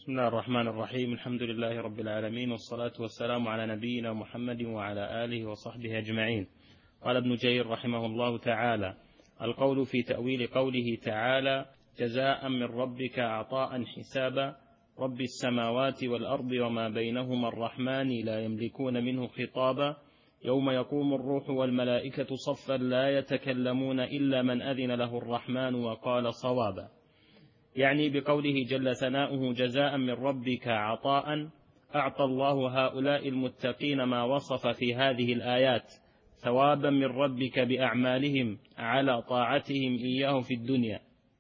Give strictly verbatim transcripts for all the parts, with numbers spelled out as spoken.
بسم الله الرحمن الرحيم. الحمد لله رب العالمين، والصلاة والسلام على نبينا محمد وعلى آله وصحبه أجمعين. قال ابن جرير رحمه الله تعالى: القول في تأويل قوله تعالى: جزاء من ربك عطاء حسابا، رب السماوات والأرض وما بينهما الرحمن لا يملكون منه خطابا، يوم يقوم الروح والملائكة صفا لا يتكلمون إلا من أذن له الرحمن وقال صوابا. يعني بقوله جل ثناؤه: جزاء من ربك عطاء، أعطى الله هؤلاء المتقين ما وصف في هذه الآيات ثوابا من ربك بأعمالهم على طاعتهم إياه في الدنيا.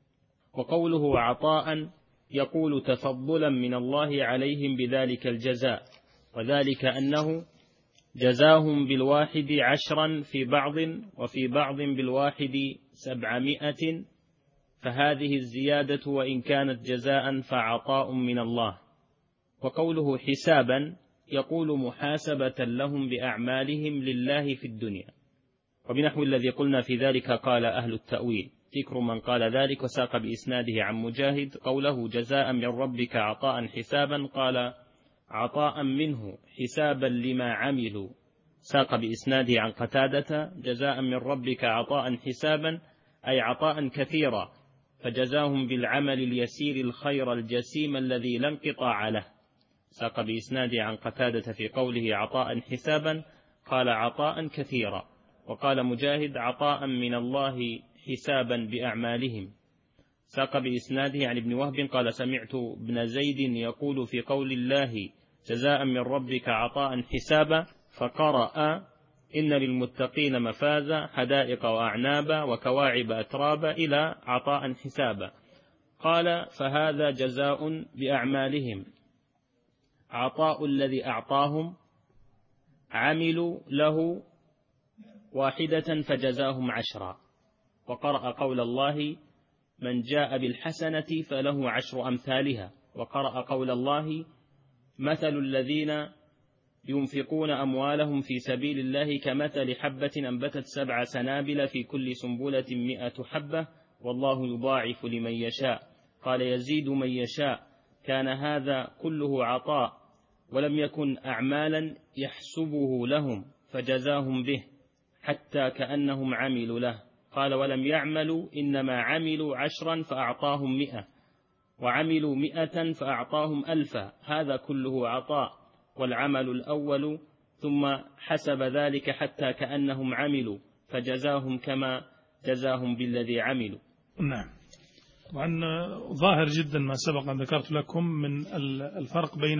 وقوله عطاء يقول تفضلا من الله عليهم بذلك الجزاء، وذلك أنه جزاهم بالواحد عشرا في بعض، وفي بعض بالواحد سبعمائة، فهذه الزيادة وإن كانت جزاء فعطاء من الله. وقوله حسابا يقول محاسبة لهم بأعمالهم لله في الدنيا. وبنحو الذي قلنا في ذلك قال أهل التأويل. ذكر من قال ذلك وساق بإسناده عن مجاهد قوله جزاء من ربك عطاء حسابا، قال عطاء منه حسابا لما عملوا، ساق بإسناده عن قتادة جزاء من ربك عطاء حسابا أي عطاء كثيرا، فجزاهم بالعمل اليسير الخير الجسيم الذي لا انقطاع له. ساق بإسناده عن قتادة في قوله عطاء حسابا قال عطاء كثيرا. وقال مجاهد عطاء من الله حسابا بأعمالهم. ساق بإسناده عن ابن وهب قال سمعت ابن زيد يقول في قول الله جزاء من ربك عطاء حسابا، فقرأ إن للمتقين مفازا حدائق وأعنابا وكواعب أترابا إلى عطاء حسابا. قال فهذا جزاء بأعمالهم، عطاء الذي أعطاهم عملوا له واحدة فجزاهم عشرا. وقرأ قول الله من جاء بالحسنة فله عشر أمثالها. وقرأ قول الله مثل الذين ينفقون أموالهم في سبيل الله كمثل حبة أنبتت سبع سنابل في كل سنبلة مئة حبة والله يضاعف لمن يشاء. قال يزيد من يشاء. كان هذا كله عطاء ولم يكن أعمالا يحسبه لهم فجزاهم به حتى كأنهم عملوا له. قال ولم يعملوا إنما عملوا عشرا فأعطاهم مئة، وعملوا مئة فأعطاهم ألفا، هذا كله عطاء. والعمل الأول ثم حسب ذلك حتى كأنهم عملوا فجزاهم كما جزاهم بالذي عملوا. نعم. وعن ظاهر جدا ما سبق أن ذكرت لكم من الفرق بين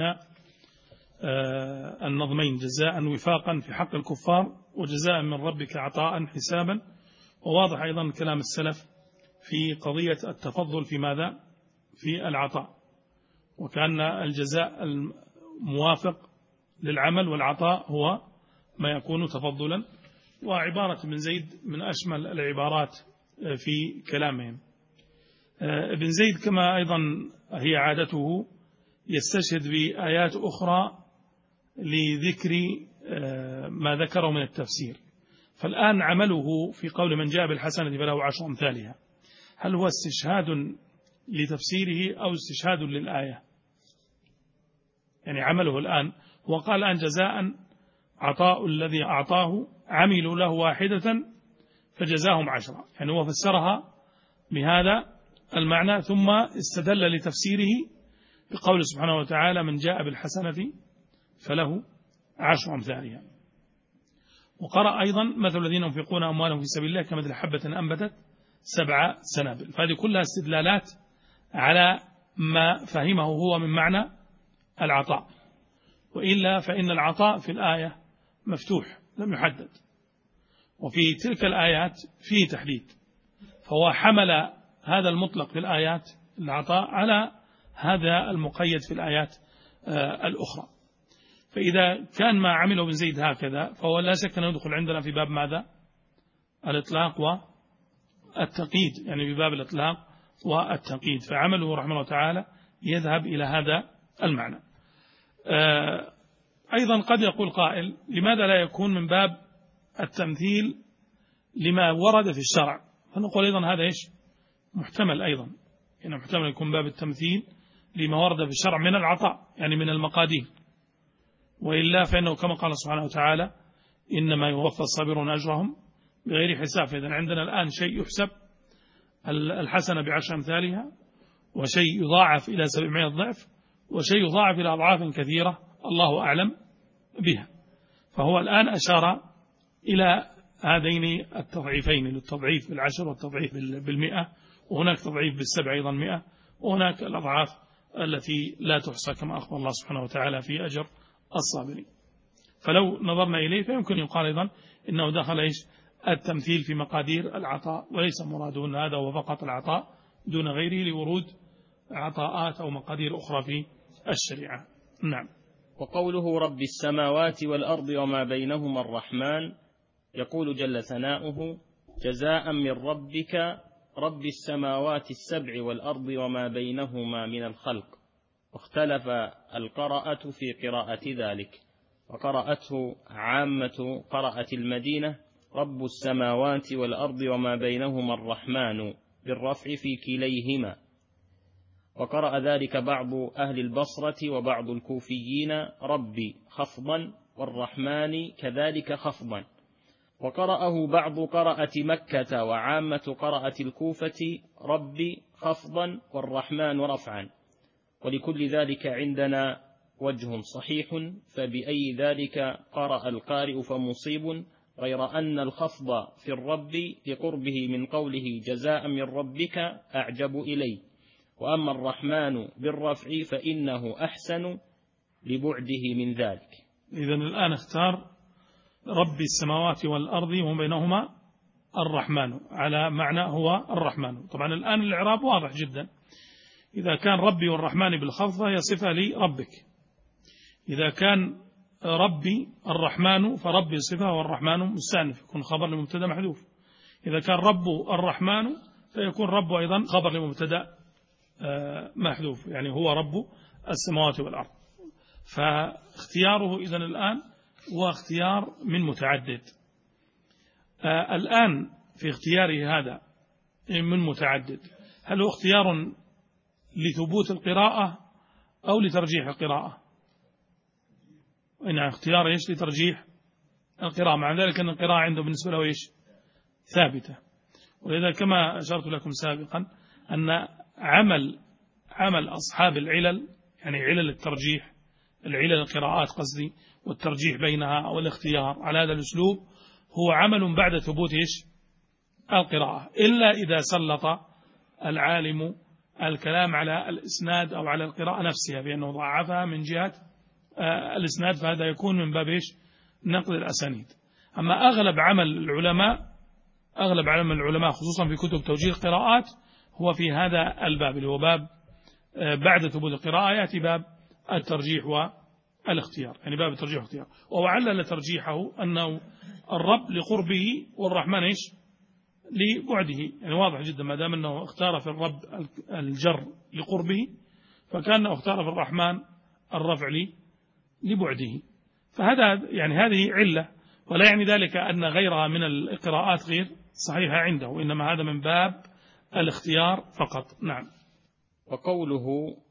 النظمين، جزاء وفاقا في حق الكفار وجزاء من ربك عطاء حسابا. وواضح أيضا كلام السلف في قضية التفضل في ماذا؟ في العطاء، وكان الجزاء الموافق للعمل والعطاء هو ما يكون تفضلا. وعبارة ابن زيد من أشمل العبارات في كلامهم. ابن زيد كما أيضا هي عادته يستشهد بآيات أخرى لذكر ما ذكره من التفسير. فالآن عمله في قول من جاء بالحسنة فله عشر أمثالها، هل هو استشهاد لتفسيره أو استشهاد للآية؟ يعني عمله الآن وقال الآن جزاء عطاء الذي أعطاه عملوا له واحدة فجزاهم عشرة، يعني هو فسرها بهذا المعنى ثم استدل لتفسيره بقول سبحانه وتعالى من جاء بالحسنة فله عشر أمثالها. وقرأ أيضا مثل الذين ينفقون أموالهم في سبيل الله كمثل حبة أنبتت سبع سنابل. فهذه كلها استدلالات على ما فهمه هو من معنى العطاء، وإلا فإن العطاء في الآية مفتوح لم يحدد، وفي تلك الآيات فيه تحديد، فهو حمل هذا المطلق في الآيات العطاء على هذا المقيد في الآيات الأخرى. فإذا كان ما عمله ابن زيد هكذا فهو لا شك أن يدخل عندنا في باب ماذا؟ الإطلاق والتقييد، يعني بباب الإطلاق والتقييد، فعمله رحمه الله تعالى يذهب إلى هذا المعنى. أيضا قد يقول قائل لماذا لا يكون من باب التمثيل لما ورد في الشرع؟ فنقول أيضا هذا إيش؟ محتمل أيضا، يعني محتمل يكون باب التمثيل لما ورد في الشرع من العطاء يعني من المقادير، وإلا فإنه كما قال سبحانه وتعالى إنما يوفى الصابرون أجرهم بغير حساب. فإذا عندنا الآن شيء يحسب الحسنة بعشر أمثالها، وشيء يضاعف إلى سبعمائة ضعف، وشيء يضاعف إلى أضعاف كثيرة الله أعلم بها. فهو الآن أشار إلى هذين التضعيفين، للتضعيف بالعشر والتضعيف بالمئة، وهناك تضعيف بالسبع أيضا مئة، وهناك الأضعاف التي لا تحصى كما أخبر الله سبحانه وتعالى في أجر الصابرين. فلو نظرنا إليه فيمكن يقال أيضا إنه دخل إيش التمثيل في مقادير العطاء، وليس مراده أن هذا هو فقط العطاء دون غيره لورود عطاءات أو مقادير أخرى في الشريعة. نعم. وقوله رب السماوات والأرض وما بينهما الرحمن، يقول جل ثناؤه جزاء من ربك رب السماوات السبع والأرض وما بينهما من الخلق. واختلف القراءة في قراءة ذلك، وقرأته عامة قراءة المدينة رب السماوات والأرض وما بينهما الرحمن بالرفع في كليهما، وقرأ ذلك بعض أهل البصرة وبعض الكوفيين ربي خفضا والرحمن كذلك خفضا، وقرأه بعض قراءة مكة وعامة قراءة الكوفة ربي خفضا والرحمن رفعا. ولكل ذلك عندنا وجه صحيح، فبأي ذلك قرأ القارئ فمصيب، غير أن الخفض في الرب لقربه من قوله جزاء من ربك أعجب إلي، وأما الرحمن بالرفع فإنه أحسن لبعده من ذلك. إذن الآن اختار رب السماوات والأرض وما بينهما الرحمن على معنى هو الرحمن. طبعا الآن الإعراب واضح جدا، إذا كان ربي والرحمن بالخفض هي صفة لربك، إذا كان ربي الرحمن فربي صفة والرحمن مستأنف يكون خبر لمبتدا محذوف، إذا كان رب الرحمن فيكون رب أيضا خبر لمبتدا محذوف، يعني هو رب السماوات والأرض. فاختياره إذن الآن هو اختيار من متعدد. الآن في اختياره هذا من متعدد، هل هو اختيار لثبوت القراءة أو لترجيح القراءة؟ إن اختيار إيش لترجيح القراءة، مع ذلك أن القراءة عنده بالنسبة له إيش ثابتة. ولذا كما أشرت لكم سابقا أن عمل عمل أصحاب العلل، يعني علل الترجيح، العلل القراءات قصدي والترجيح بينها أو الاختيار على هذا الأسلوب، هو عمل بعد ثبوت إيش القراءة، إلا إذا سلط العالم الكلام على الإسناد أو على القراءة نفسها بأنه ضعفها من جهة الإسناد، فهذا يكون من باب إيش نقل الأسانيد. أما أغلب عمل العلماء أغلب عمل العلماء خصوصا في كتب توجيه القراءات هو في هذا الباب، اللي هو باب بعد ثبوت القراءة يأتي باب الترجيح والاختيار، يعني باب الترجيح والاختيار. وعلل ترجيحه أنه الرب لقربه والرحمن إيش لبعده، يعني واضح جدا ما دام أنه اختار في الرب الجر لقربه فكان اختار في الرحمن الرفع لبعده. فهذا يعني هذه علة، ولا يعني ذلك أن غيرها من القراءات غير صحيحة عنده، وإنما هذا من باب الاختيار فقط. نعم. وقوله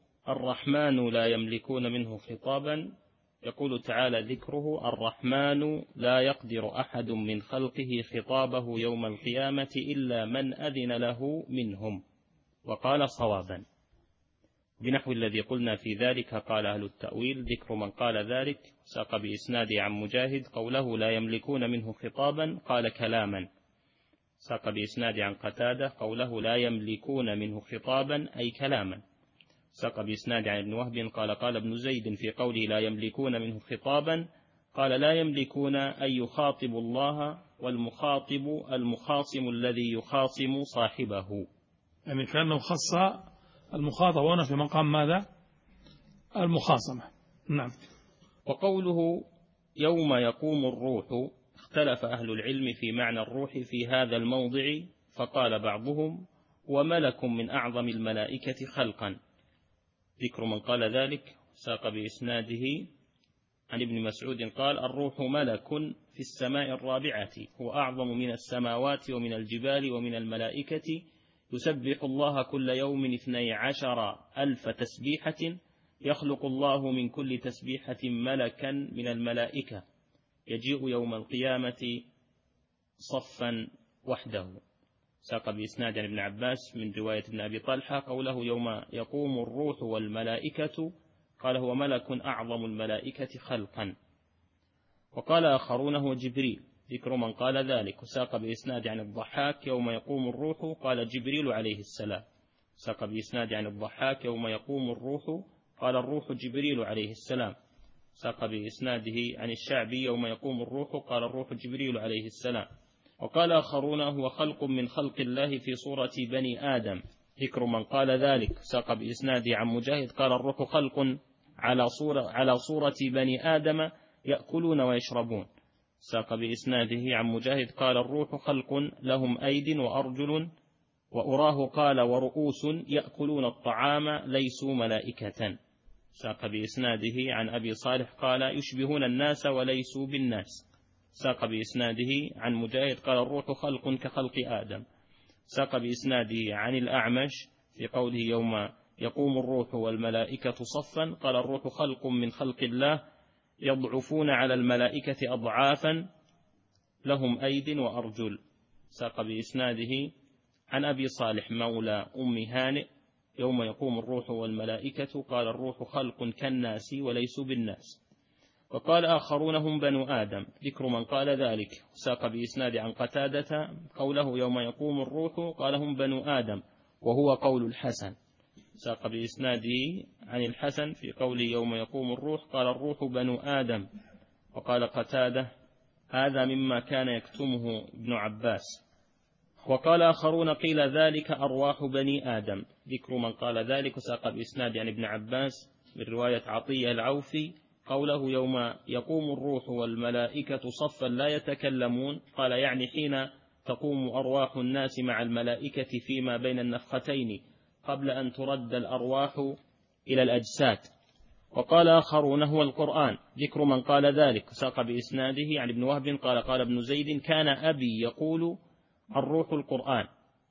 الرحمن لا يملكون منه خطابا، يقول تعالى ذكره الرحمن لا يقدر أحد من خلقه خطابه يوم القيامة إلا من أذن له منهم، وقال صوابا بنحو الذي قلنا في ذلك. قال أهل التأويل ذكر من قال ذلك ساق بإسناد عن مجاهد قوله لا يملكون منه خطابا قال كلاما، ساق بإسناد عن قتادة قوله لا يملكون منه خطابا أي كلاما، ساق بإسناد عن ابن وهب قال قال ابن زيد في قوله لا يملكون منه خطابا قال لا يملكون أن يخاطب الله، والمخاطب المخاصم الذي يخاصم صاحبه، يعني كأنه خص المخاطب هنا في مقام ماذا؟ المخاصمة. نعم. وقوله يوم يقوم الروح، اختلف أهل العلم في معنى الروح في هذا الموضع، فقال بعضهم وملك من أعظم الملائكة خلقا، ذكر من قال ذلك ساق بإسناده عن ابن مسعود قال الروح ملك في السماء الرابعة، هو أعظم من السماوات ومن الجبال ومن الملائكة، يسبح الله كل يوم اثني عشر ألف تسبيحة يخلق الله من كل تسبيحة ملكا من الملائكة يجيء يوم القيامة صفا وحده. ساق بإسناد عن ابن عباس من رواية ابن أبي طلحة قوله يوم يقوم الروح والملائكة قال هو ملك أعظم الملائكة خلقا. وقال آخرون هو جبريل ذكر من قال ذلك. وساق بإسناد عن الضحاك يوم يقوم الروح قال جبريل عليه السلام. ساق بإسناد عن الضحاك يوم يقوم الروح قال الروح جبريل عليه السلام. ساق بإسناده عن الشعبي يوم يقوم الروح قال الروح جبريل عليه السلام. وقال آخرون هو خلق من خلق الله في صورة بني آدم ذكر من قال ذلك. ساق بإسناده عن مجاهد قال الروح خلق على صورة, على صورة بني آدم يأكلون ويشربون. ساق بإسناده عن مجاهد قال الروح خلق لهم أيد وأرجل وأراه قال ورؤوس يأكلون الطعام ليسوا ملائكة. ساق بإسناده عن أبي صالح قال يشبهون الناس وليسوا بالناس. ساق بإسناده عن مجاهد قال الروح خلق كخلق آدم. ساق بإسناده عن الأعمش في قوله يوم يقوم الروح والملائكة صفا قال الروح خلق من خلق الله يضعفون على الملائكة أضعافا لهم أيد وأرجل. ساق بإسناده عن أبي صالح مولى أم هانئ يوم يقوم الروح والملائكة قال الروح خلق كالناس وليسوا بالناس. وقال آخرون هم بنو آدم ذكر من قال ذلك. ساق بإسناد عن قتادة قوله يوم يقوم الروح قال هم بنو آدم وهو قول الحسن. ساق بإسناده عن الحسن في قوله يوم يقوم الروح قال الروح بنو آدم. وقال قتادة هذا مما كان يكتمه ابن عباس. وقال آخرون قيل ذلك أرواح بني آدم ذكر من قال ذلك. وساق بإسناد عن ابن عباس من رواية عطية العوفي قوله يوم يقوم الروح والملائكة صفا لا يتكلمون قال يعني حين تقوم أرواح الناس مع الملائكة فيما بين النفختين قبل أن ترد الأرواح إلى الأجساد. وقال آخرون هو القرآن ذكر من قال ذلك. ساق بإسناده عن ابن وهب قال قال ابن زيد كان أبي يقول الروح القرآن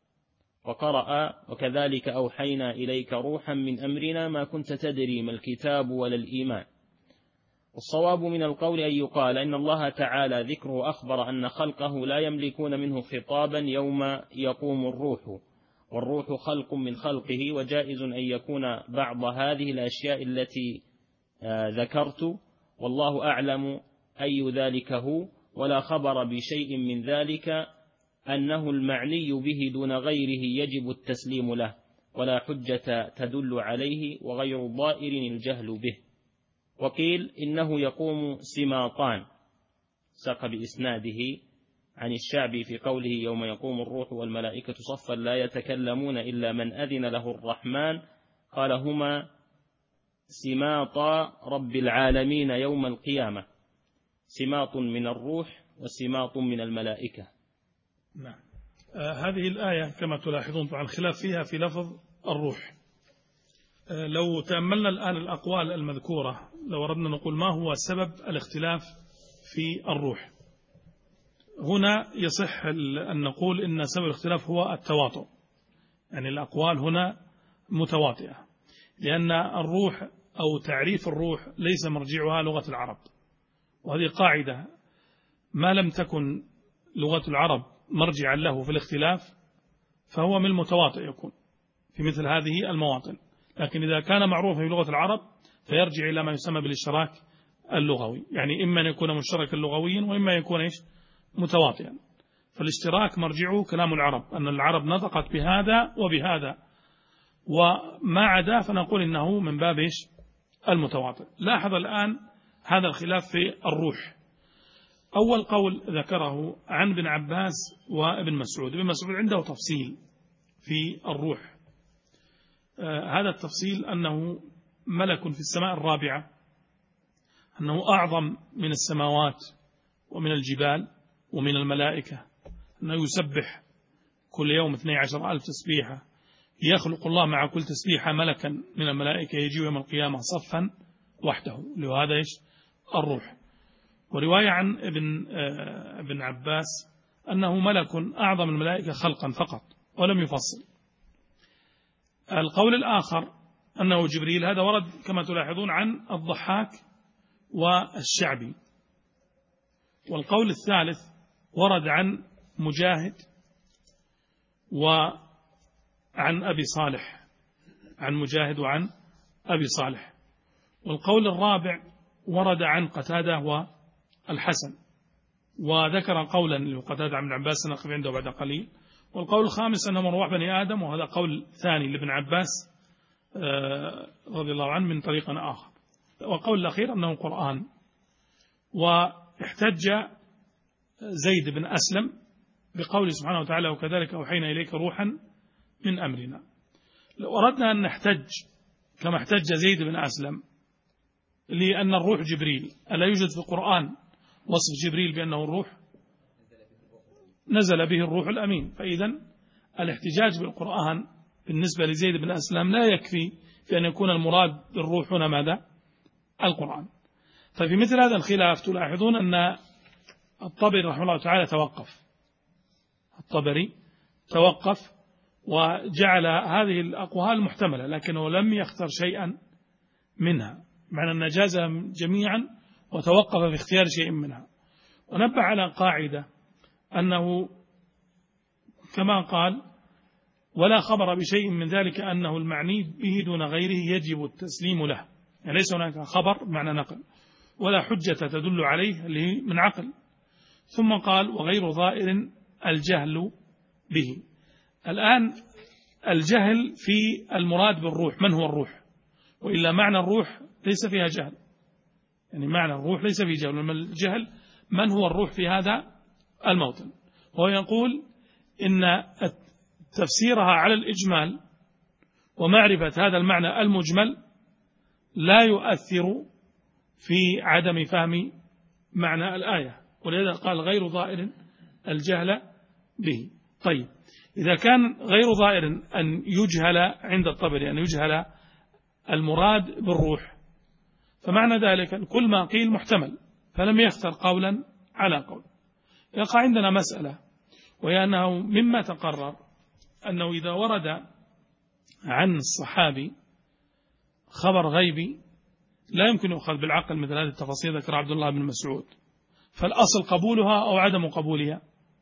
وقرأ وكذلك أوحينا إليك روحا من أمرنا ما كنت تدري ما الكتاب ولا الإيمان. والصواب من القول أن يقال إن الله تعالى ذكره أخبر أن خلقه لا يملكون منه خطابا يوم يقوم الروح والروح خلق من خلقه. وجائز أن يكون بعض هذه الأشياء التي ذكرت والله أعلم أي ذلك هو ولا خبر بشيء من ذلك أنه المعني به دون غيره يجب التسليم له ولا حجة تدل عليه وغير ضائر الجهل به. وقيل إنه يقوم سماطان. ساق بإسناده عن الشعبي في قوله يوم يقوم الروح والملائكة صفا لا يتكلمون إلا من أذن له الرحمن قال هما سماطا رب العالمين يوم القيامة سماط من الروح وسماط من الملائكة. نعم. آه هذه الآية كما تلاحظون طبعا الخلاف فيها في لفظ الروح. آه لو تأملنا الآن الأقوال المذكورة لو أردنا نقول ما هو سبب الاختلاف في الروح هنا يصح أن نقول إن سبب الاختلاف هو التواطؤ. يعني الأقوال هنا متواطئة لأن الروح أو تعريف الروح ليس مرجعها لغة العرب. وهذه قاعدة ما لم تكن لغة العرب مرجعا له في الاختلاف فهو من المتواطئ يكون في مثل هذه المواطن. لكن إذا كان معروفا في لغة العرب فيرجع إلى ما يسمى بالاشتراك اللغوي. يعني إما أن يكون مشتركا لغويا وإما يكون إيش متواطئا. فالاشتراك مرجعه كلام العرب أن العرب نطقت بهذا وبهذا وما عدا فنقول إنه من باب إيش المتواطئ. لاحظ الآن هذا الخلاف في الروح. أول قول ذكره عن ابن عباس وابن مسعود. ابن مسعود عنده تفصيل في الروح. آه هذا التفصيل أنه ملك في السماء الرابعة أنه أعظم من السماوات ومن الجبال ومن الملائكة أنه يسبح كل يوم اثني عشر ألف تسبيحة يخلق الله مع كل تسبيحة ملكا من الملائكة يجي يوم القيامة صفا وحده لهذا إيش الروح. ورواية عن ابن, ابن عباس أنه ملك أعظم الملائكة خلقا فقط ولم يفصل القول الآخر أنه جبريل، هذا ورد كما تلاحظون عن الضحاك والشعبي. والقول الثالث ورد عن مجاهد وعن أبي صالح، عن مجاهد وعن أبي صالح. والقول الرابع ورد عن قتادة والحسن، وذكر قولا لقتادة عن ابن عباس نقف عنده بعد قليل. والقول الخامس أنه مروح بني آدم، وهذا قول ثاني لابن عباس رضي الله عنه من طريق آخر. والقول الأخير أنه قرآن. واحتج زيد بن أسلم بقوله سبحانه وتعالى وكذلك أوحينا إليك روحا من أمرنا. لو أردنا أن نحتج كما احتج زيد بن أسلم لأن الروح جبريل، ألا يوجد في القرآن وصف جبريل بأنه الروح؟ نزل به الروح الأمين. فإذا الاحتجاج بالقرآن بالنسبة لزيد بن أسلم لا يكفي في أن يكون المراد بالروح هنا ماذا؟ القرآن. ففي مثل هذا الخلاف تلاحظون أن الطبري رحمه الله تعالى توقف الطبري توقف وجعل هذه الأقوال محتملة، لكنه لم يختر شيئا منها، معنى أن جازهم جميعا وتوقف في اختيار شيء منها. ونبه على قاعدة أنه كما قال ولا خبر بشيء من ذلك أنه المعني به دون غيره يجب التسليم له، يعني ليس هناك خبر معنى نقل ولا حجة تدل عليه اللي من عقل. ثم قال وغير ظائر الجهل به. الآن الجهل في المراد بالروح، من هو الروح؟ وإلا معنى الروح ليس فيها جهل، يعني معنى الروح ليس فيه جهل، لما الجهل من هو الروح في هذا الموطن. وهو يقول إن تفسيرها على الإجمال ومعرفة هذا المعنى المجمل لا يؤثر في عدم فهم معنى الآية، ولذا قال غير ظائر الجهل به. طيب إذا كان غير ظائر أن يجهل عند الطبري، أن يجهل المراد بالروح، فمعنى ذلك أن كل ما قيل محتمل، فلم يختر قولا على قول. يقع عندنا مسألة، وهي أنه مما تقرر أنه إذا ورد عن الصحابي خبر غيبي لا يمكن يؤخذ بالعقل مثل هذه التفاصيل ذكر عبد الله بن مسعود، فالأصل قبولها أو عدم قبولها؟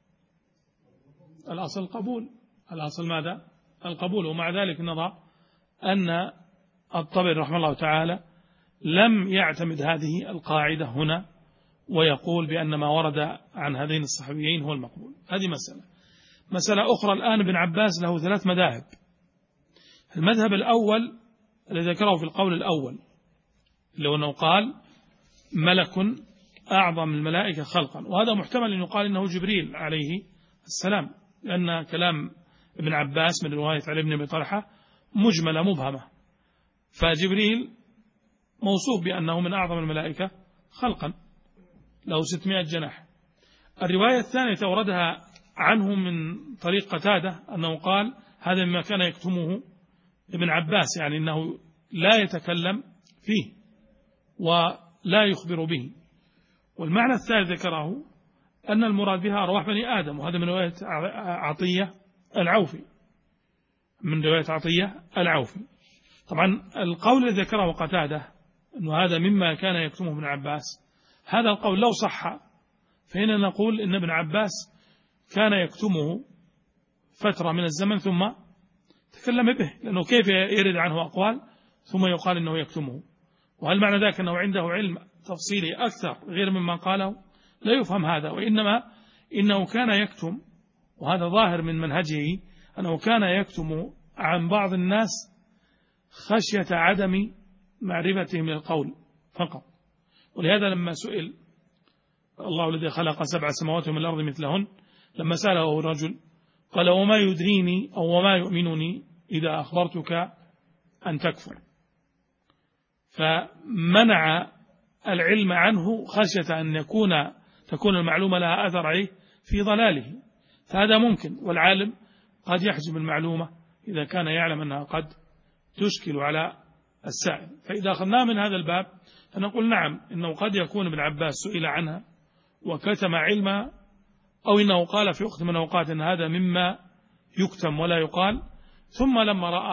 الأصل قبول، الأصل ماذا؟ القبول. ومع ذلك نرى أن الطبري رحمه الله تعالى لم يعتمد هذه القاعدة هنا ويقول بأن ما ورد عن هذين الصحابيين هو المقبول. هذه مسألة. مسألة أخرى الآن ابن عباس له ثلاث مذاهب. المذهب الأول الذي ذكره في القول الأول لو أنه قال ملك أعظم الملائكة خلقا، وهذا محتمل أن يقال إنه جبريل عليه السلام، لأن كلام ابن عباس من رواية علي بن أبي طلحة مجملة مبهمة، فجبريل موصوف بأنه من أعظم الملائكة خلقا له ستمائة جناح. الرواية الثانية توردها عنه من طريق قتادة أنه قال هذا مما كان يكتمه ابن عباس، يعني أنه لا يتكلم فيه ولا يخبر به. والمعنى الثالث ذكره أن المراد بها أرواح بني آدم، وهذا من رواية عطية العوفي من رواية عطية العوفي. طبعا القول الذي ذكره قتادة أنه هذا مما كان يكتمه ابن عباس، هذا القول لو صح فهنا نقول إن ابن عباس كان يكتمه فترة من الزمن ثم تكلم به، لأنه كيف يرد عنه أقوال ثم يقال إنه يكتمه؟ وهل معنى ذلك أنه عنده علم تفصيلي أكثر غير مما قاله؟ لا يفهم هذا، وإنما إنه كان يكتم، وهذا ظاهر من منهجه أنه كان يكتم عن بعض الناس خشية عدم معرفتهم للقول فقط. ولهذا لما سئل الله الذي خلق سبع سماوات من الأرض مثلهن، لما سأله الرجل قال وما يدريني أو وما يؤمنني إذا أخبرتك أن تكفر، فمنع العلم عنه خشية أن يكون تكون المعلومة لها أثر عليه في ضلاله. فهذا ممكن، والعالم قد يحجب المعلومة إذا كان يعلم أنها قد تشكل على السائل. فإذا أخذنا من هذا الباب فنقول نعم إنه قد يكون ابن عباس سئل عنها وكتم علما، أو إنه قال في وقت من الأوقات أن هذا مما يكتم ولا يقال، ثم لما رأى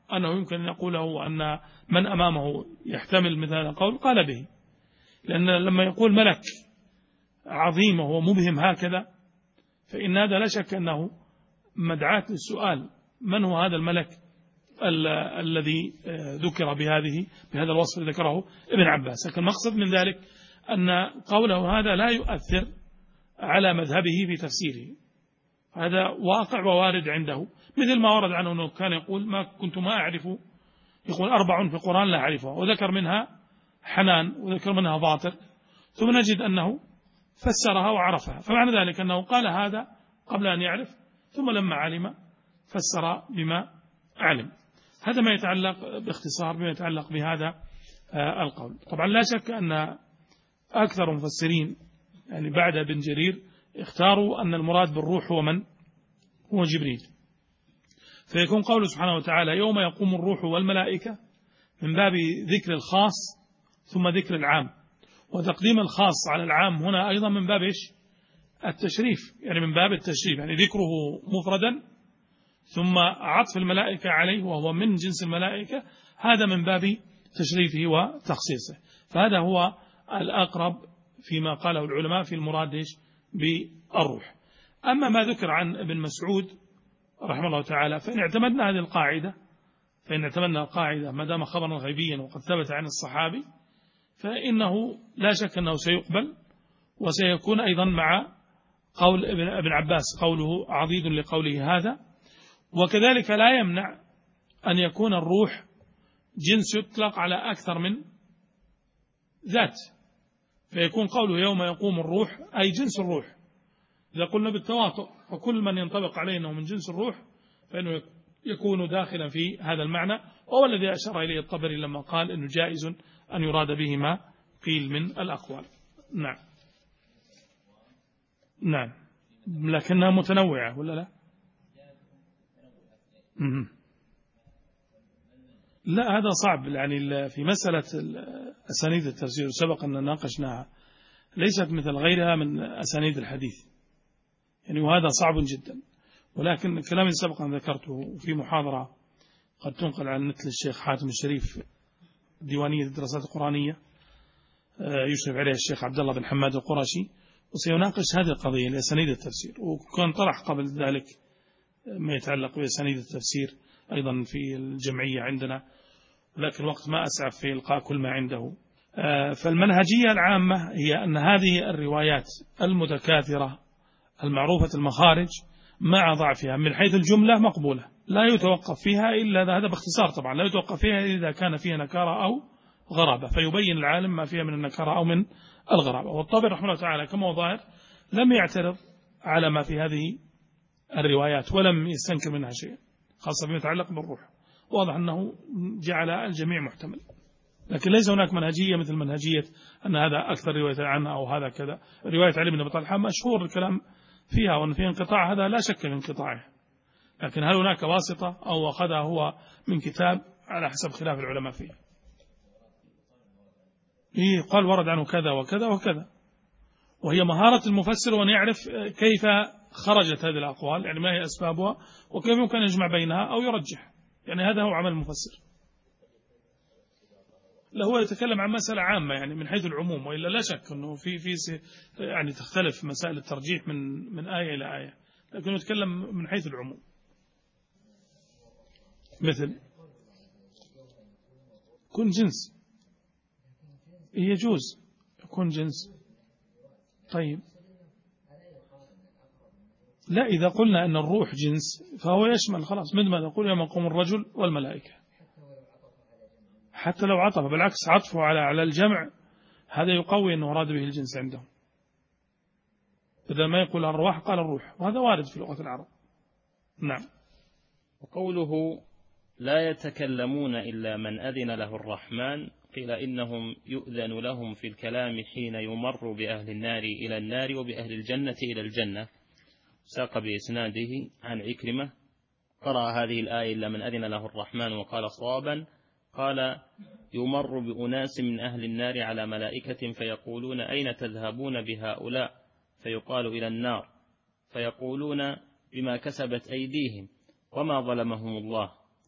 أنه يمكن أن يقوله أن من أمامه يحتمل مثل هذا القول قال به، لأن لما يقول ملك عظيم وهو مبهم هكذا فإن هذا لا شك أنه مدعاة للسؤال من هو هذا الملك ال الذي ذكر بهذه بهذا الوصف الذي ذكره ابن عباس. لكن المقصد من ذلك أن قوله هذا لا يؤثر على مذهبه في تفسيره، هذا واقع ووارد عنده، مثل ما ورد عنه أنه كان يقول ما كنت ما أعرف، يقول أربع في القرآن لا أعرفها، وذكر منها حنان وذكر منها باطر، ثم نجد أنه فسرها وعرفها، فمعنى ذلك أنه قال هذا قبل أن يعرف، ثم لما علم فسر بما علم. هذا ما يتعلق باختصار بما يتعلق بهذا القول. طبعا لا شك أن أكثر مفسرين يعني بعد ابن جرير اختاروا أن المراد بالروح هو من؟ هو جبريل، فيكون قوله سبحانه وتعالى يوم يقوم الروح والملائكة من باب ذكر الخاص ثم ذكر العام، وتقديم الخاص على العام هنا أيضا من باب إيش؟ التشريف، يعني من باب التشريف، يعني ذكره مفردا ثم عطف الملائكة عليه وهو من جنس الملائكة، هذا من باب تشريفه وتخصيصه. فهذا هو الأقرب فيما قاله العلماء في المراد إيش؟ بالروح. أما ما ذكر عن ابن مسعود رحمه الله تعالى، فإن اعتمدنا هذه القاعدة فإن اعتمدنا القاعدة ما دام خبرا غيبيا وقد ثبت عن الصحابي فإنه لا شك أنه سيقبل، وسيكون أيضا مع قول ابن عباس قوله عضيد لقوله هذا. وكذلك لا يمنع أن يكون الروح جنس يطلق على أكثر من ذات، فيكون قوله يوم يقوم الروح أي جنس الروح. إذا قلنا بالتواطؤ فكل من ينطبق عليه أنه من جنس الروح فإنه يكون داخلا في هذا المعنى، وهو الذي أشار إليه الطبري لما قال أنه جائز أن يراد به ما قيل من الأقوال. نعم نعم، لكنها متنوعة ولا لا؟ مم. لا هذا صعب، يعني في مسألة أسانيد التفسير سبق أن ناقشناها، ليست مثل غيرها من أسانيد الحديث يعني، وهذا صعب جدا. ولكن كلامي سبق أن ذكرته في محاضرة قد تنقل عن مثل الشيخ حاتم الشريف ديوانية الدراسات القرآنية يشرف عليها الشيخ عبد الله بن حماد القرشي، وسيناقش هذه القضية لأسانيد التفسير. وكان طرح قبل ذلك ما يتعلق بأسانيد التفسير أيضا في الجمعية عندنا، لكن الوقت ما أسعف في إلقاء كل ما عنده. فالمنهجية العامة هي أن هذه الروايات المتكاثرة المعروفة المخارج مع ضعفها من حيث الجملة مقبولة، لا يتوقف فيها إلا هذا باختصار طبعا، لا يتوقف فيها إذا كان فيها نكارة أو غرابة، فيبين العالم ما فيها من النكارة أو من الغرابة. والطبري رحمه الله تعالى كما هو ظاهر لم يعترض على ما في هذه الروايات ولم يستنكر منها شيء، خاصة فيما يتعلق بالروح، واضح أنه جعل الجميع محتمل. لكن ليس هناك منهجية مثل منهجية أن هذا أكثر رواية عنها أو هذا كذا. رواية علي بن أبي طلحة مشهور الكلام فيها، وأن فيها انقطاع هذا لا شك من انقطاعه، لكن هل هناك واسطة أو أخذها هو من كتاب على حسب خلاف العلماء فيه. إيه قال ورد عنه كذا وكذا وكذا، وهي مهارة المفسر وأن يعرف كيف خرجت هذه الأقوال، يعني ما هي أسبابها وكيف يمكن أن يجمع بينها أو يرجح، يعني هذا هو عمل المفسر. لا هو يتكلم عن مسألة عامة يعني من حيث العموم، وإلا لا شك أنه في في يعني تختلف مسائل الترجيح من من آية إلى آية، لكنه يتكلم من حيث العموم. مثل يكون جنس، يجوز يكون جنس. طيب لا إذا قلنا أن الروح جنس فهو يشمل خلاص، مثل ما نقول يوم يقوم الرجل والملائكة، حتى لو عطف، بالعكس عطفه على على الجمع هذا يقوي أنه أراد به الجنس عندهم، إذا ما يقول الروح قال الروح، وهذا وارد في لغة العرب. نعم. وقوله لا يتكلمون إلا من أذن له الرحمن، قيل إنهم يؤذن لهم في الكلام حين يمر بأهل النار إلى النار وبأهل الجنة إلى الجنة. ساق بإسناده عن عكرمة قرأ هذه الآية إلا من أذن له الرحمن وقال صوابا، قال يمر بأناس من أهل النار على ملائكة فيقولون أين تذهبون بهؤلاء، فيقال إلى النار، فيقولون بما كسبت أيديهم وما ظلمهم الله،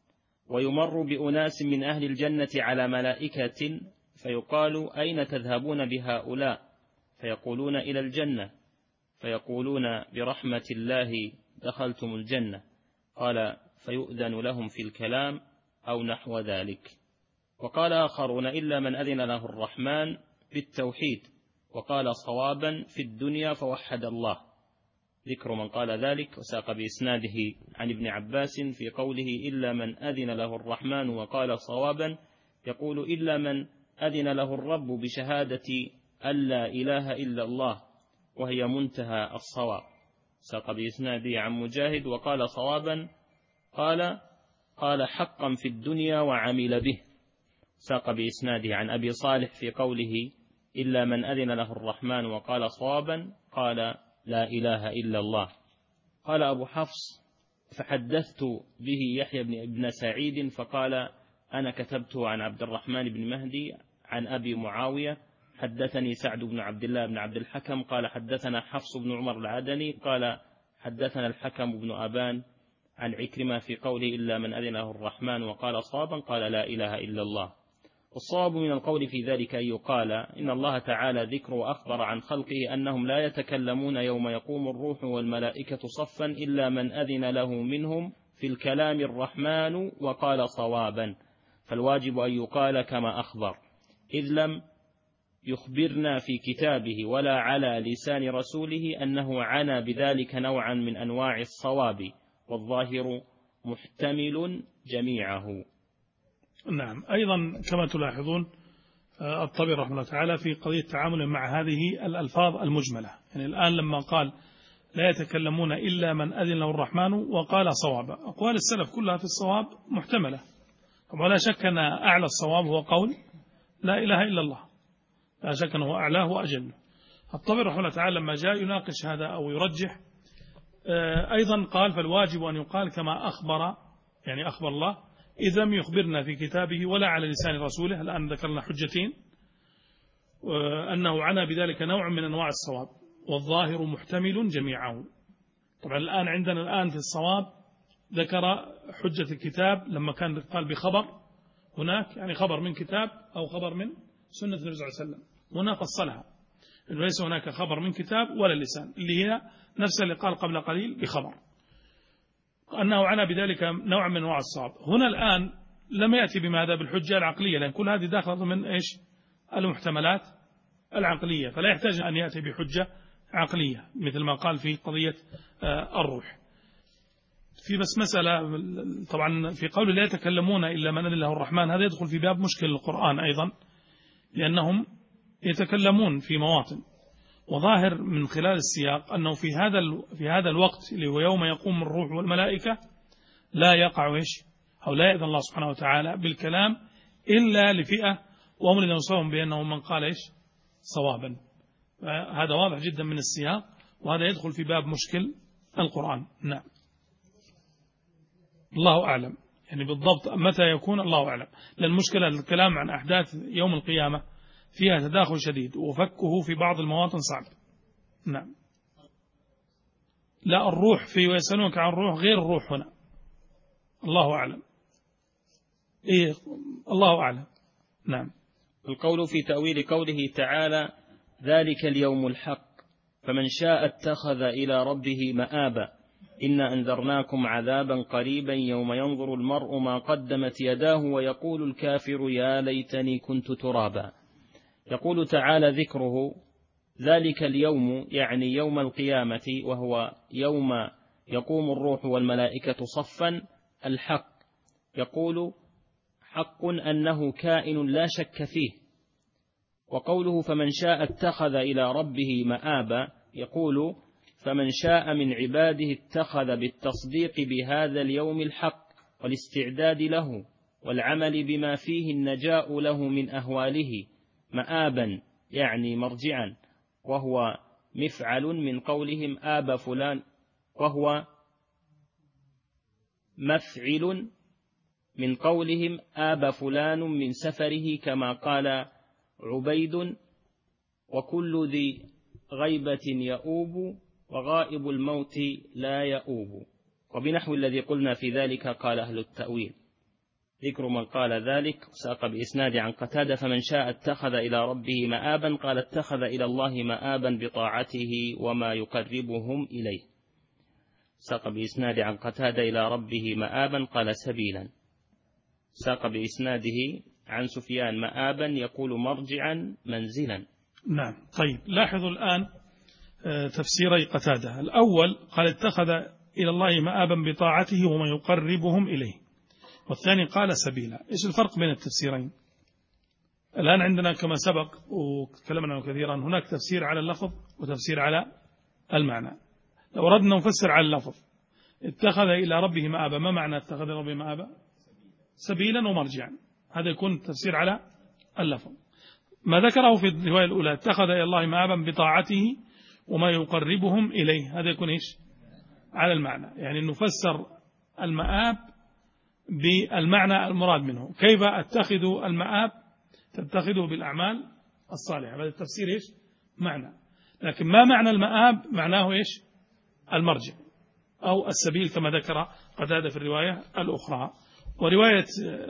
ويمر بأناس من أهل الجنة على ملائكة فيقال أين تذهبون بهؤلاء؟ فيقولون إلى الجنة، فيقولون برحمة الله دخلتم الجنة. قال فيؤذن لهم في الكلام أو نحو ذلك. وقال آخرون إلا من أذن له الرحمن بالتوحيد وقال صوابا في الدنيا فوحد الله. ذكر من قال ذلك، وساق بإسناده عن ابن عباس في قوله إلا من أذن له الرحمن وقال صوابا، يقول إلا من أذن له الرب بشهادة أن لا إله إلا الله وهي منتهى الصواب. ساق بإسناده عن مجاهد وقال صوابا قال قال حقا في الدنيا وعمل به. ساق بإسناده عن أبي صالح في قوله إلا من أذن له الرحمن وقال صوابا قال لا إله إلا الله. قال أبو حفص فحدثت به يحيى بن ابن سعيد فقال أنا كتبته عن عبد الرحمن بن مهدي عن أبي معاوية. حدثني سعد بن عبد الله بن عبد الحكم قال حدثنا حفص بن عمر العدني قال حدثنا الحكم بن أبان عن عكرمة في قوله إلا من أذن له الرحمن وقال صوابا قال لا إله إلا الله. والصواب من القول في ذلك أن يقال إن الله تعالى ذكر وأخبر عن خلقه أنهم لا يتكلمون يوم يقوم الروح والملائكة صفا إلا من أذن له منهم في الكلام الرحمن وقال صوابا، فالواجب أن يقال كما أخبر، إذ لم يخبرنا في كتابه ولا على لسان رسوله أنه عنى بذلك نوعا من أنواع الصواب، والظاهر محتمل جميعه. نعم. أيضا كما تلاحظون الطبري رحمه الله تعالى في قضية تعامل مع هذه الألفاظ المجملة، يعني الآن لما قال لا يتكلمون إلا من أذن له الرحمن وقال صوابا، أقوال السلف كلها في الصواب محتملة، طبعا لا شك أن أعلى الصواب هو قول لا إله إلا الله، لا شك أنه أعلاه وأجله. الطبري رحمه الله تعالى لما جاء يناقش هذا أو يرجح أيضا قال فالواجب أن يقال كما أخبر، يعني أخبر الله إذا لم يخبرنا في كتابه ولا على لسان رسوله. الآن ذكرنا حجتين، أنه عنى بذلك نوع من أنواع الصواب والظاهر محتمل جميعه. طبعا الآن عندنا الآن في الصواب ذكر حجة الكتاب لما كان قال بخبر هناك، يعني خبر من كتاب أو خبر من سنة النبي صلى الله عليه وسلم، هنا فصلها إنه ليس هناك خبر من كتاب ولا لسان، اللي هي نفس اللي قال قبل قليل بخبر، أنه عنى بذلك نوع من أنواع الصواب. هنا الآن لم يأتي بماذا بالحجة العقلية، لأن كل هذه داخلة ضمن إيش المحتملات العقلية، فلا يحتاج أن يأتي بحجة عقلية مثل ما قال في قضية الروح. في بس مسألة طبعا في قول لا يتكلمون إلا من أذن له الرحمن، هذا يدخل في باب مشكل القرآن أيضا، لأنهم يتكلمون في مواطن، وظاهر من خلال السياق أنه في هذا في هذا الوقت اللي هو يوم يقوم الروح والملائكة لا يقع إيش أو لا يأذن الله سبحانه وتعالى بالكلام إلا لفئة، وهم الذين يوصفهم بأنه من قال إيش صوابا. هذا واضح جدا من السياق، وهذا يدخل في باب مشكل القرآن. نعم، الله أعلم، يعني بالضبط متى يكون الله أعلم، لأن المشكلة الكلام عن أحداث يوم القيامة فيها تداخل شديد وفكه في بعض المواطن صعب. نعم. لا، الروح في ويسألونك عن الروح غير الروح هنا، الله أعلم. إيه، الله أعلم. نعم. القول في تأويل قوله تعالى ذلك اليوم الحق فمن شاء اتخذ إلى ربه مآبا إنا أنذرناكم عذابا قريبا يوم ينظر المرء ما قدمت يداه ويقول الكافر يا ليتني كنت ترابا. يقول تعالى ذكره ذلك اليوم يعني يوم القيامة، وهو يوم يقوم الروح والملائكة صفا الحق، يقول حق أنه كائن لا شك فيه. وقوله فمن شاء اتخذ إلى ربه مآبا، يقول فمن شاء من عباده اتخذ بالتصديق بهذا اليوم الحق والاستعداد له والعمل بما فيه النجاء له من أهواله مآبا يعني مرجعا، وهو مفعل من قولهم آب فلان، وهو مفعل من قولهم آب فلان من سفره كما قال عبيد وكل ذي غيبة يؤوب وغائب الموت لا يؤوب، وبنحو الذي قلنا في ذلك قال أهل التأويل. ذكر من قال ذلك. ساق بإسناد عن قتادة فمن شاء اتخذ إلى ربه مآبا قال اتخذ إلى الله مآبا بطاعته وما يقربهم إليه. ساق بإسناد عن قتادة إلى ربه مآبا قال سبيلا. ساق بإسناده عن سفيان مآبا يقول مرجعا منزلا. نعم. طيب لاحظوا الآن تفسيري قتادة. الأول قال اتخذ إلى الله مآبا بطاعته وما يقربهم إليه، والثاني قال سبيلا. إيش الفرق بين التفسيرين؟ الآن عندنا كما سبق وتكلمنا كثيرا هناك تفسير على اللفظ وتفسير على المعنى. لو أردنا نفسر على اللفظ اتخذ إلى ربه مآبا، ما معنى اتخذ إلى ربه مآبا؟ سبيلا ومرجعا، هذا يكون تفسير على اللفظ. ما ذكره في الرواية الأولى اتخذ إلى الله مآبا بطاعته وما يقربهم إليه، هذا يكون إيش؟ على المعنى، يعني نفسر المآب بالمعنى المراد منه. كيف أتخذ المآب؟ تتخذه بالأعمال الصالحة، هذا التفسير إيش؟ معنى. لكن ما معنى المآب؟ معناه إيش؟ المرجع أو السبيل كما ذكر قتادة في الرواية الأخرى. ورواية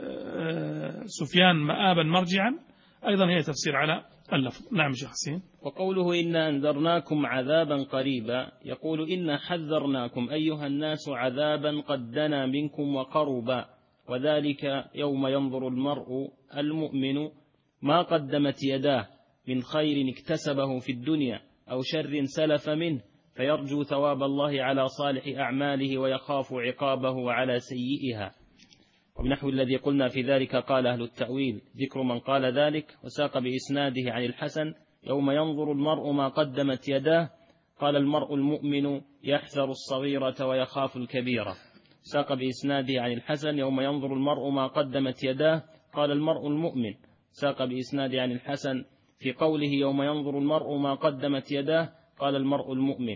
سفيان مآبا مرجعا أيضا هي تفسير على اللفظ. نعم شيخ حسين. وقوله إنا أنذرناكم عذابا قريبا يقول إنا حذرناكم أيها الناس عذابا قد دنا منكم وقربا، وذلك يوم ينظر المرء المؤمن ما قدمت يداه من خير اكتسبه في الدنيا أو شر سلف منه، فيرجو ثواب الله على صالح أعماله ويخاف عقابه على سيئها. وبنحو الذي قلنا في ذلك قال أهل التأويل ذكر من قال ذلك. وساق بإسناده عن الحسن يوم ينظر المرء ما قدمت يداه قال المرء المؤمن يحذر الصغيرة ويخاف الكبيرة. ساق بإسناده عن الحسن يوم ينظر المرء ما قدمت يداه قال المرء المؤمن. ساق بإسناده عن الحسن في قوله يوم ينظر المرء ما قدمت يداه قال المرء المؤمن.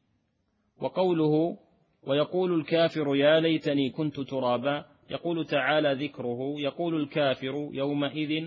وقوله ويقول الكافر يا ليتني كنت ترابا يقول تعالى ذكره يقول الكافر يومئذ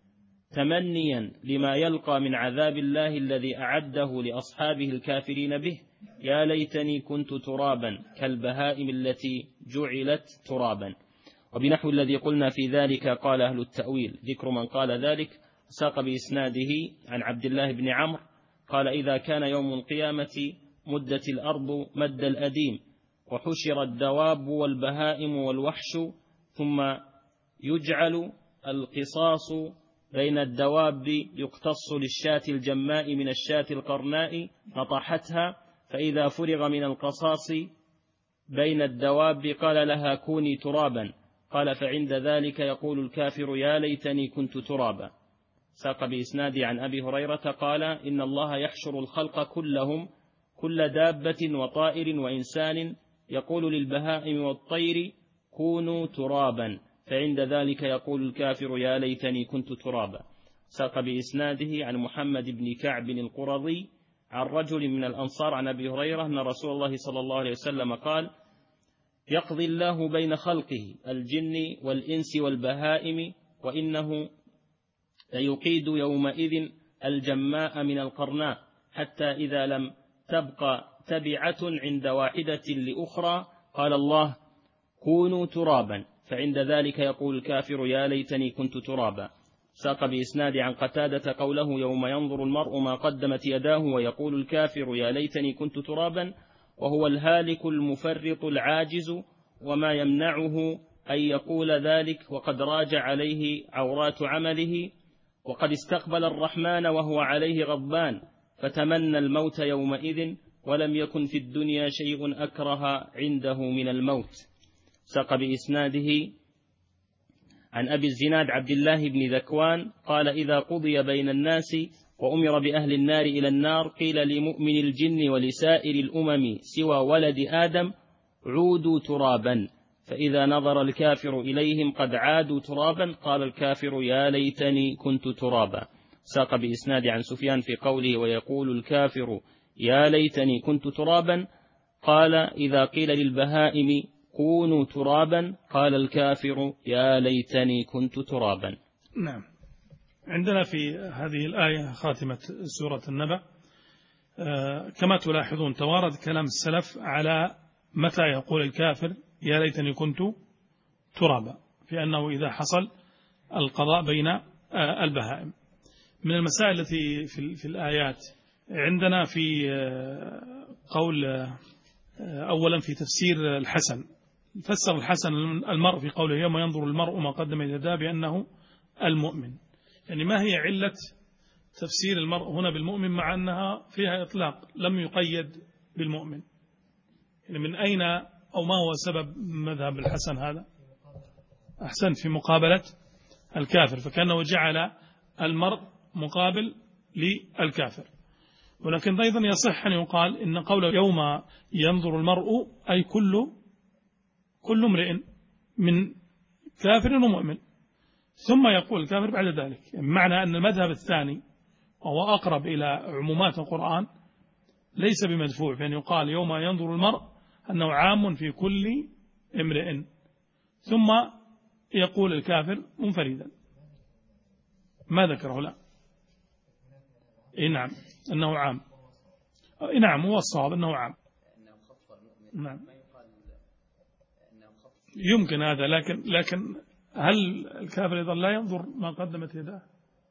تمنيا لما يلقى من عذاب الله الذي أعده لأصحابه الكافرين به يا ليتني كنت ترابا كالبهائم التي جعلت ترابا. وبنحو الذي قلنا في ذلك قال أهل التأويل ذكر من قال ذلك. ساق بإسناده عن عبد الله بن عمرو قال إذا كان يوم القيامة مدت الأرض مد الأديم وحشر الدواب والبهائم والوحش ثم يجعل القصاص بين الدواب يقتص للشاة الجماء من الشاة القرناء نطحتها، فإذا فرغ من القصاص بين الدواب قال لها كوني ترابا قال فعند ذلك يقول الكافر يا ليتني كنت ترابا. ساق بإسناد عن أبي هريرة قال إن الله يحشر الخلق كلهم كل دابة وطائر وإنسان يقول للبهائم والطير كونوا ترابا فعند ذلك يقول الكافر يا ليتني كنت ترابا. ساق بإسناده عن محمد بن كعب القرظي عن رجل من الأنصار عن أبي هريرة أن رسول الله صلى الله عليه وسلم قال يقضي الله بين خلقه الجن والإنس والبهائم وإنه ليقيد يومئذ الجماء من القرناء حتى إذا لم تبقى تبعة عند واحدة لأخرى قال الله كونوا ترابا فعند ذلك يقول الكافر يا ليتني كنت ترابا. ساق بإسناد عن قتادة قوله يوم ينظر المرء ما قدمت يداه ويقول الكافر يا ليتني كنت ترابا وهو الهالك المفرط العاجز وما يمنعه أن يقول ذلك وقد راجع عليه عورات عمله وقد استقبل الرحمن وهو عليه غضبان فتمنى الموت يومئذ ولم يكن في الدنيا شيء أكره عنده من الموت. ساق بإسناده عن أبي الزناد عبد الله بن ذكوان قال إذا قضي بين الناس وأمر بأهل النار إلى النار قيل لمؤمن الجن ولسائر الأمم سوى ولد آدم عودوا ترابا فإذا نظر الكافر إليهم قد عادوا ترابا قال الكافر يا ليتني كنت ترابا. ساق بإسناد عن سفيان في قوله ويقول الكافر يا ليتني كنت ترابا قال إذا قيل للبهائم كونوا ترابا قال الكافر يا ليتني كنت ترابا. نعم. عندنا في هذه الآية خاتمة سورة النبأ كما تلاحظون توارد كلام السلف على متى يقول الكافر يا ليتني كنت ترابا. في أنه إذا حصل القضاء بين البهائم. من المسائل التي في, في الآيات عندنا في قول أولا في تفسير الحسن، فسر الحسن المرء في قوله يوم ينظر المرء ما قدم يداه بأنه المؤمن. يعني ما هي علة تفسير المرء هنا بالمؤمن مع أنها فيها إطلاق لم يقيد بالمؤمن؟ يعني من أين أو ما هو سبب مذهب الحسن هذا؟ أحسن، في مقابلة الكافر، فكأنه جعل المرء مقابل للكافر. ولكن أيضا يصح أن يقال إن قول يوم ينظر المرء أي كل كل امرئ من كافر ومؤمن، ثم يقول الكافر بعد ذلك. يعني معنى أن المذهب الثاني وهو أقرب إلى عمومات القرآن ليس بمدفوع، فإن يقال يوم ينظر المرء أنه عام في كل امرئ، ثم يقول الكافر منفردا. ما ذكره؟ لا، إيه نعم أنه عام، إيه نعم هو الصواب أنه عام. نعم يمكن هذا، لكن لكن هل الكافر إذا لا ينظر ما قدمت يداه؟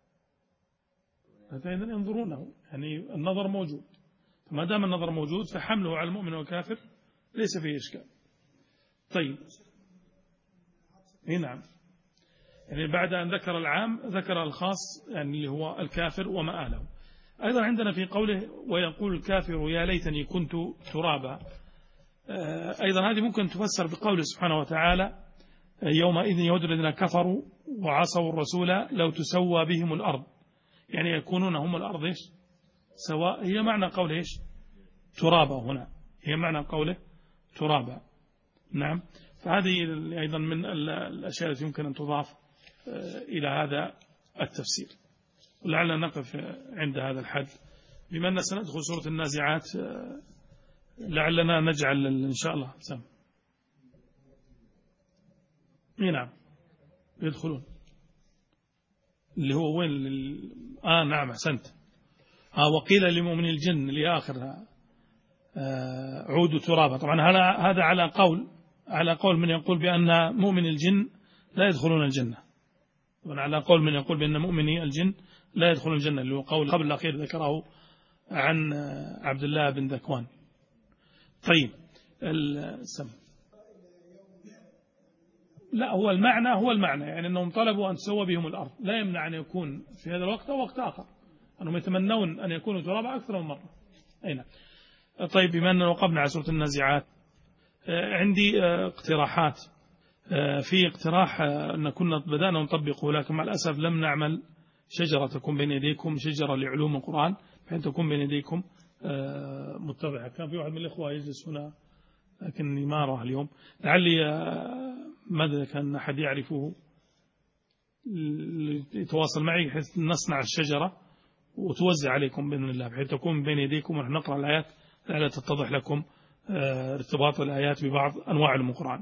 فإذا ينظرونه، يعني النظر موجود، ما دام النظر موجود فحمله على المؤمن والكافر ليس فيه إشكال. طيب إيه نعم، يعني بعد أن ذكر العام ذكر الخاص، يعني اللي هو الكافر ومآله. أيضا عندنا في قوله ويقول الكافر يا ليتني كنت ترابا، أيضا هذه ممكن تفسر بقوله سبحانه وتعالى يومئذ يود الذين كفروا وعصوا الرسول لو تسوى بهم الأرض، يعني يكونون هم الأرض إيش سواء. هي معنى قوله إيش ترابا، هنا هي معنى قوله ترابا. نعم، فهذه أيضا من الأشياء التي يمكن أن تضاف إلى هذا التفسير. ولعلنا نقف عند هذا الحد، بما أننا سندخل سورة النازعات لعلنا نجعل إن شاء الله سم. نعم يدخلون اللي هو وين لل... آه نعم أحسنت. آه وقيل لمؤمن الجن لآخرها آه عودوا ترابا. طبعا هذا على قول على قول من يقول بأن مؤمن الجن لا يدخلون الجنة، طبعا على قول من يقول بأن مؤمني الجن لا يدخلون الجنة، اللي هو قول قبل الأخير ذكره عن عبد الله بن ذكوان. طيب السم. لا، هو المعنى هو المعنى يعني أنهم طلبوا أن تسوى بهم الأرض، لا يمنع أن يكون في هذا الوقت أو وقت آخر، أنهم يتمنون أن يكونوا ترابا أكثر من مرة. أين؟ طيب بما أننا وقفنا على سورة النازعات، عندي اقتراحات. في اقتراح أن كنا بدأنا نطبقه، لكن مع الأسف لم نعمل شجرة تكون بين يديكم، شجرة لعلوم القرآن بحيث تكون بين يديكم متضحة. كان في واحد من الإخوة يجلس هنا لكني ما أراه اليوم، لعلي ماذا كان أحد يعرفه يتواصل معي بحيث نصنع الشجرة وتوزع عليكم بإذن الله، بحيث تكون بين يديكم ونحن نقرأ الآيات لعل تتضح لكم ارتباط الآيات ببعض أنواع القرآن.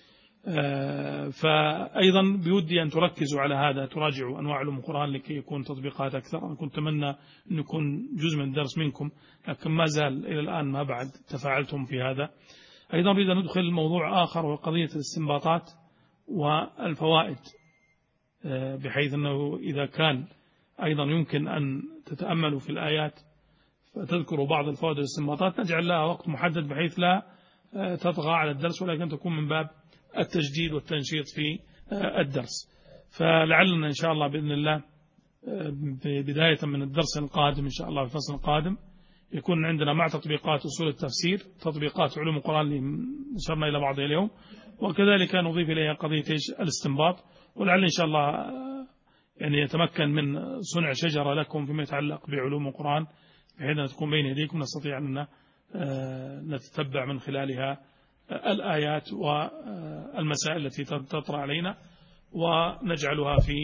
فأيضا بودي أن تركزوا على هذا، تراجعوا أنواع علوم القرآن لكي يكون تطبيقات أكثر. أنا كنت أتمنى أن يكون جزء من الدرس منكم، لكن ما زال إلى الآن ما بعد تفاعلتم في هذا. أيضا نريد أن ندخل موضوع آخر وهو قضية الاستنباطات والفوائد، بحيث أنه إذا كان أيضا يمكن أن تتأملوا في الآيات فتذكروا بعض الفوائد والاستنباطات، نجعل لها وقت محدد بحيث لا تطغى على الدرس، ولكن تكون من باب التجديد والتنشيط في الدرس. فلعلنا إن شاء الله بإذن الله بداية من الدرس القادم إن شاء الله في الفصل القادم يكون عندنا مع تطبيقات أصول التفسير تطبيقات علوم القرآن اللي نشرنا إلى بعضها اليوم، وكذلك نضيف إليها قضية الاستنباط. ولعل إن شاء الله يعني يتمكن من صنع شجرة لكم فيما يتعلق بعلوم القرآن بحيث أن تكون بين يديكم، نستطيع أن نتتبع من خلالها الآيات والمسائل التي تطرأ علينا ونجعلها في